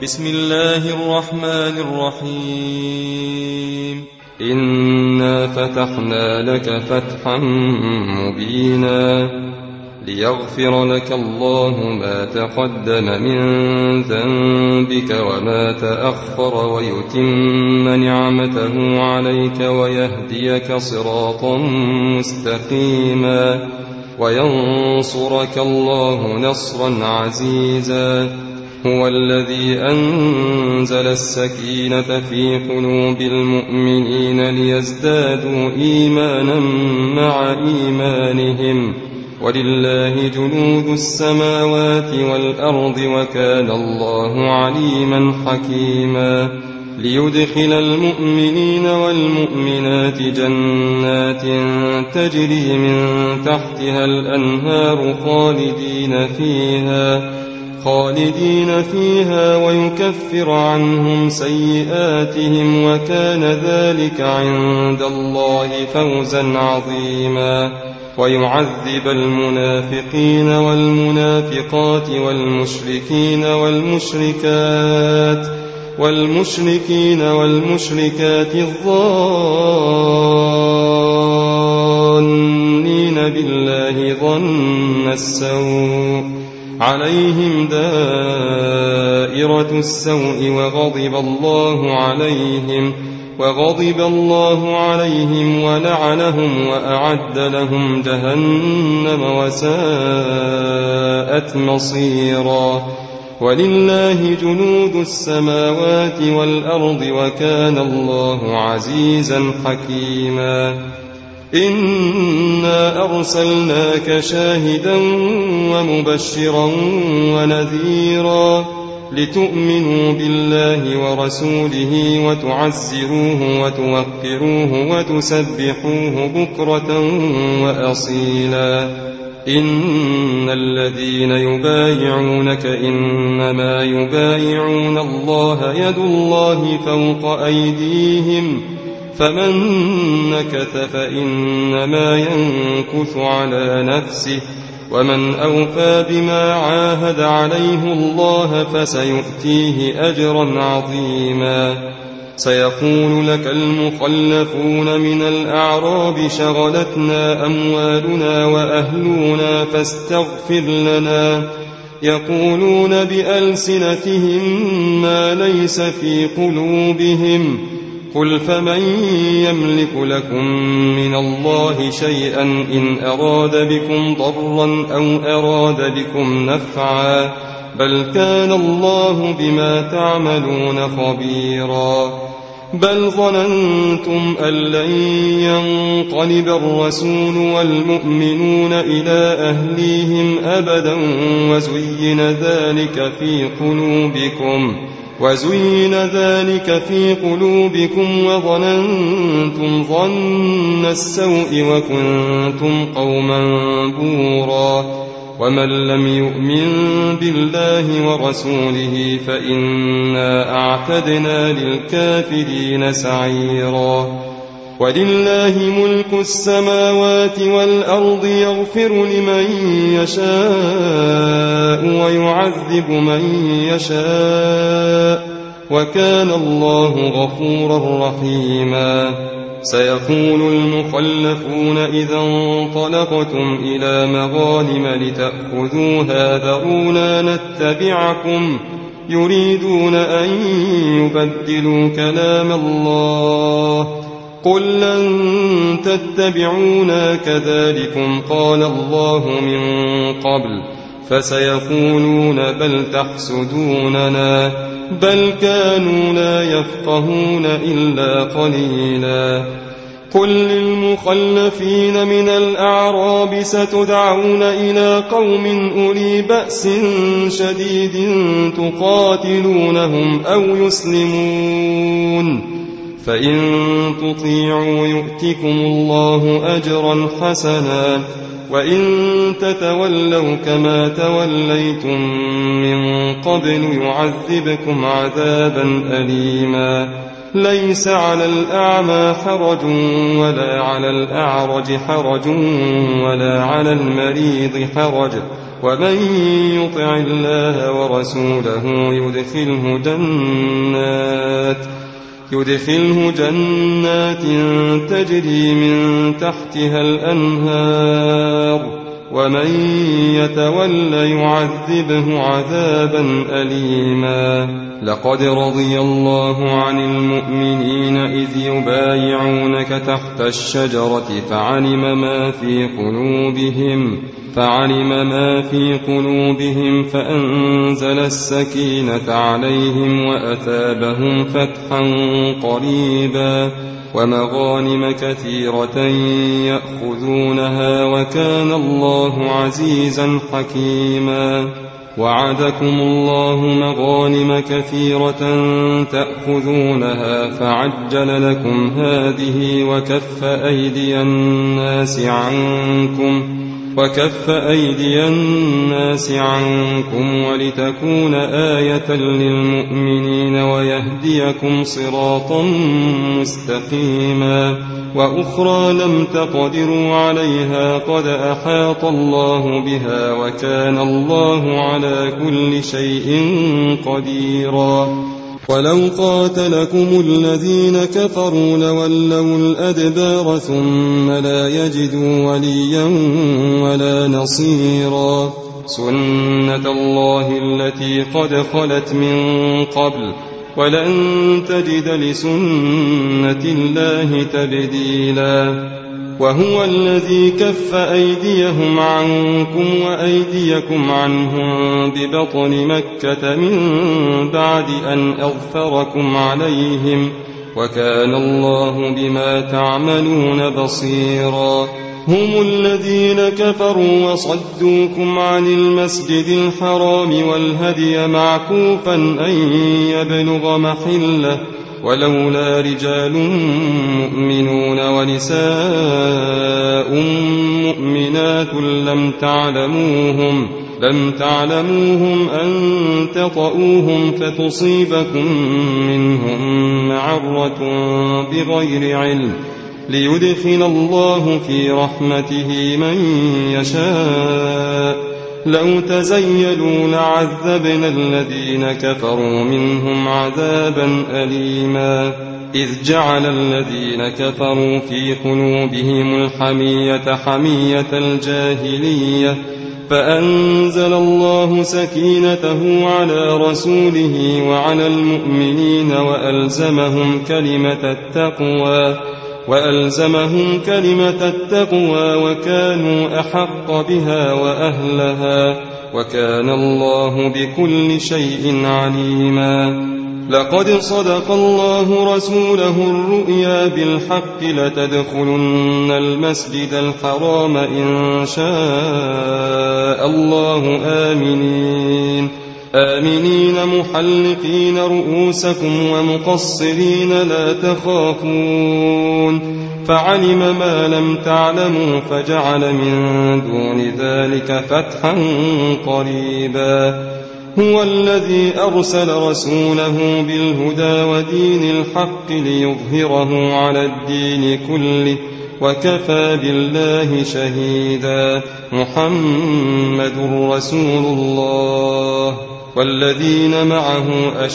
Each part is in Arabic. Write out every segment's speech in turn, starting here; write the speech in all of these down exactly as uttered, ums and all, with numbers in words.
بسم الله الرحمن الرحيم. إنا فتحنا لك فتحا مبينا ليغفر لك الله ما تقدم من ذنبك وما تأخر ويتم نعمته عليك ويهديك صراطا مستقيما وينصرك الله نصرا عزيزا. هو الذي أنزل السكينة في قلوب المؤمنين ليزدادوا إيمانا مع إيمانهم ولله جنود السماوات والأرض وكان الله عليما حكيما. ليدخل المؤمنين والمؤمنات جنات تجري من تحتها الأنهار خالدين فيها خالدين فيها ويكفر عنهم سيئاتهم وكان ذلك عند الله فوزا عظيما. ويعذب المنافقين والمنافقات والمشركين والمشركات والمشركين والمشركات الظانين بالله ظن السوء عليهم دائرة السوء وغضب الله عليهم وغضب الله عليهم ولعنهم وأعد لهم جهنم وساءت مصيرا. ولله جنود السماوات والأرض وكان الله عزيزا حكيما. إنا أرسلناك شاهدا ومبشرا ونذيرا لتؤمنوا بالله ورسوله وتعزروه وتوقروه وتسبحوه بكرة وأصيلا. إن الذين يبايعونك إنما يبايعون الله يد الله فوق أيديهم فمن نكث فإنما ينكث على نفسه ومن أوفى بما عاهد عليه الله فسيؤتيه أجرا عظيما. سيقول لك المخلفون من الأعراب شغلتنا أموالنا وأهلنا فاستغفر لنا يقولون بألسنتهم ما ليس في قلوبهم قل فمن يملك لكم من الله شيئا إن أراد بكم ضرا أو أراد بكم نفعا بل كان الله بما تعملون خبيرا. بل ظننتم أن لن ينقلب الرسول والمؤمنون إلى أهليهم أبدا وزين ذلك في قلوبكم وزين ذلك في قلوبكم وظننتم ظن السوء وكنتم قوما بورا. ومن لم يؤمن بالله ورسوله فإنا أعتدنا للكافرين سعيرا. ولله ملك السماوات والأرض يغفر لمن يشاء ويعذب من يشاء وكان الله غفورا رحيما. سيقول المخلفون إذا انطلقتم إلى مغانم لتأخذوها ذرونا نتبعكم يريدون أن يبدلوا كلام الله قل لن تتبعونا كذلكم قال الله من قبل فسيقولون بل تحسدوننا بل كانوا لا يفقهون إلا قليلا. قل للمخلفين من الأعراب ستدعون إلى قوم أولي بأس شديد تقاتلونهم أو يسلمون فإن تطيعوا يؤتكم الله أجرا حسنا وإن تتولوا كما توليتم من قبل يعذبكم عذابا أليما. ليس على الأعمى حرج ولا على الأعرج حرج ولا على المريض حرج ومن يطع الله ورسوله يدخله جنات يدخله جنات تجري من تحتها الأنهار ومن يتول يعذبه عذابا أليما. لقد رضي الله عن المؤمنين إذ يبايعونك تحت الشجرة فعلم ما في قلوبهم فعلم ما في قلوبهم فأنزل السكينة عليهم وأثابهم فتحا قريبا ومغانم كثيرة يأخذونها وكان الله عزيزا حكيما. وعدكم الله مغانم كثيرة تأخذونها فعجل لكم هذه وكف أيدي الناس عنكم وكف أيدي الناس عنكم ولتكون آية للمؤمنين ويهديكم صراطا مستقيما. وأخرى لم تقدروا عليها قد أحاط الله بها وكان الله على كل شيء قديرا. ولو قاتلكم الذين كفروا لولوا الأدبار ثم لا يجدوا وليا ولا نصيرا. سنة الله التي قد خلت من قبل ولن تجد لسنة الله تبديلا. وهو الذي كف أيديهم عنكم وأيديكم عنهم ببطن مكة من بعد أن أظفركم عليهم وكان الله بما تعملون بصيرا. هم الذين كفروا وصدوكم عن المسجد الحرام والهدي معكوفا أن يبلغ محله ولولا رجال مؤمنون ونساء مؤمنات لم تعلموهم لم تعلموهم أن تطؤوهم فتصيبكم منهم معرة بغير علم ليدخل الله في رحمته من يشاء. لو تزيلوا لعذبنا الذين كفروا منهم عذابا أليما. إذ جعل الذين كفروا في قلوبهم الحمية حمية الجاهلية فأنزل الله سكينته على رسوله وعلى المؤمنين وألزمهم كلمة التقوى وألزمهم كلمة التقوى وكانوا أحق بها وأهلها وكان الله بكل شيء عليما. لقد صدق الله رسوله الرؤيا بالحق لتدخلن المسجد الحرام إن شاء الله آمنين آمنين محلقين رؤوسكم ومقصرين لا تخافون فعلم ما لم تعلموا فجعل من دون ذلك فتحا قريبا. هو الذي أرسل رسوله بالهدى ودين الحق ليظهره على الدين كله وكفى بالله شهيدا. محمد رسول الله والذين معه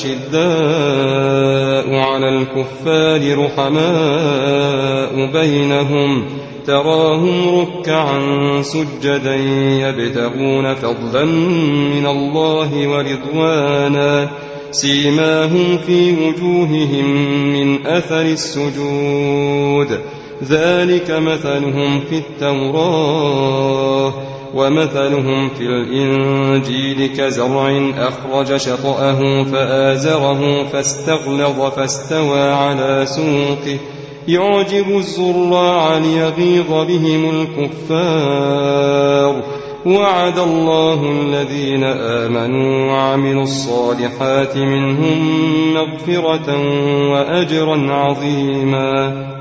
أشداء على الكفار رحماء بينهم تراهم ركعا سجدا يبتغون فضلا من الله ورضوانا سيماهم في وجوههم من أثر السجود ذلك مثلهم في التوراة ومثلهم في الإنجيل كزرع أخرج شطأه فآزره فاستغلظ فاستوى على سوقه يعجب الزراع ليغيظ بهم الكفار. وعد الله الذين آمنوا وعملوا الصالحات منهم مغفرة وأجرا عظيما.